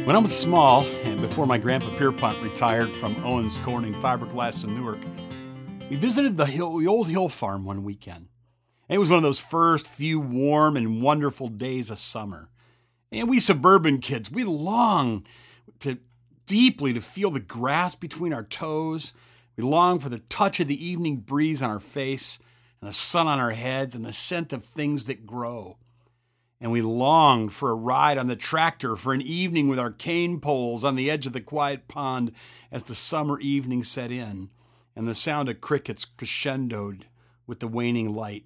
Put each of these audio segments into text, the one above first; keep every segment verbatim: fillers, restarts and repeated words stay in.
When I was small, and before my grandpa Pierpont retired from Owens Corning Fiberglass in Newark, we visited the, hill, the old hill farm one weekend. And it was one of those first few warm and wonderful days of summer. And we suburban kids, we long to deeply to feel the grass between our toes. We long for the touch of the evening breeze on our face and the sun on our heads and the scent of things that grow. And we longed for a ride on the tractor, for an evening with our cane poles on the edge of the quiet pond as the summer evening set in and the sound of crickets crescendoed with the waning light.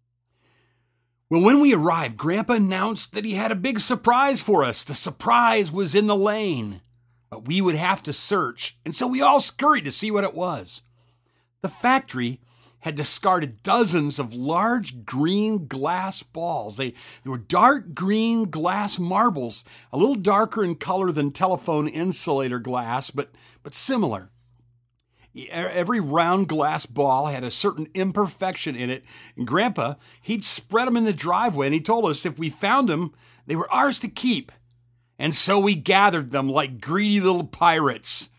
Well, when we arrived, Grandpa announced that he had a big surprise for us. The surprise was in the lane, but we would have to search, and so we all scurried to see what it was. The factory had discarded dozens of large green glass balls. They, they were dark green glass marbles, a little darker in color than telephone insulator glass, but, but similar. Every round glass ball had a certain imperfection in it, and Grandpa, he'd spread them in the driveway, and he told us if we found them, they were ours to keep. And so we gathered them like greedy little pirates.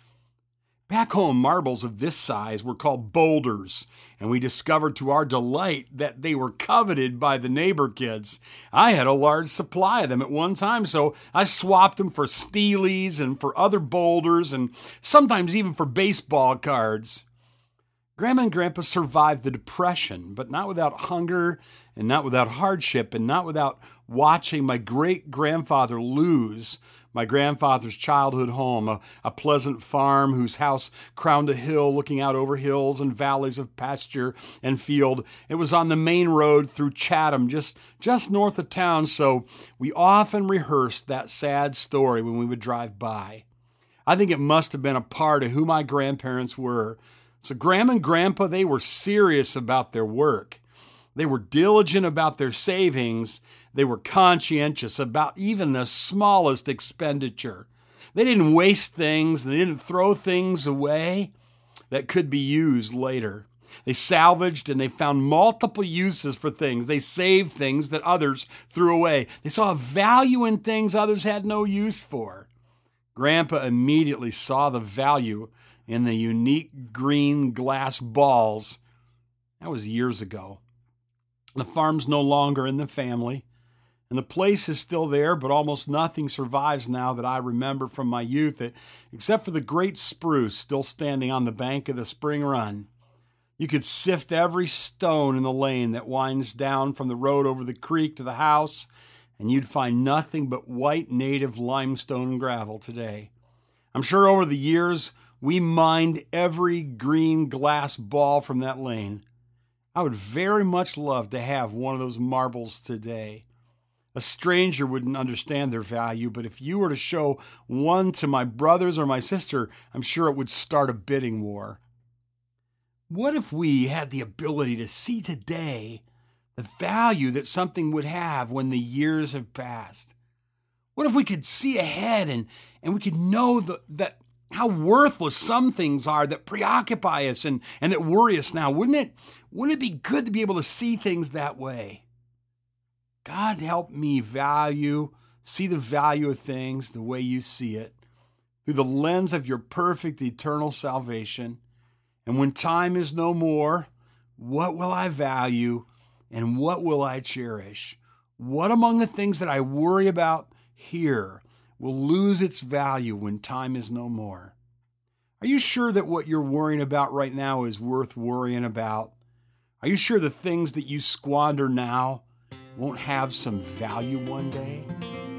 Back home, marbles of this size were called boulders, and we discovered to our delight that they were coveted by the neighbor kids. I had a large supply of them at one time, so I swapped them for steelies and for other boulders and sometimes even for baseball cards. Grandma and Grandpa survived the Depression, but not without hunger and not without hardship and not without watching my great-grandfather lose my grandfather's childhood home, a, a pleasant farm whose house crowned a hill looking out over hills and valleys of pasture and field. It was on the main road through Chatham, just, just north of town, so we often rehearsed that sad story when we would drive by. I think it must have been a part of who my grandparents were. So Grandma and Grandpa, they were serious about their work. They were diligent about their savings. They were conscientious about even the smallest expenditure. They didn't waste things. They didn't throw things away that could be used later. They salvaged and they found multiple uses for things. They saved things that others threw away. They saw a value in things others had no use for. Grandpa immediately saw the value in the unique green glass balls. That was years ago. The farm's no longer in the family, and the place is still there, but almost nothing survives now that I remember from my youth, except for the great spruce still standing on the bank of the spring run. You could sift every stone in the lane that winds down from the road over the creek to the house, and you'd find nothing but white native limestone and gravel today. I'm sure over the years, we mined every green glass ball from that lane. I would very much love to have one of those marbles today. A stranger wouldn't understand their value, but if you were to show one to my brothers or my sister, I'm sure it would start a bidding war. What if we had the ability to see today the value that something would have when the years have passed? What if we could see ahead and, and we could know the, that how worthless some things are that preoccupy us and, and that worry us now? Wouldn't it, wouldn't it be good to be able to see things that way? God help me value, see the value of things the way you see it, through the lens of your perfect eternal salvation. And when time is no more, what will I value and what will I cherish? What among the things that I worry about here will lose its value when time is no more? Are you sure that what you're worrying about right now is worth worrying about? Are you sure the things that you squander now won't have some value one day?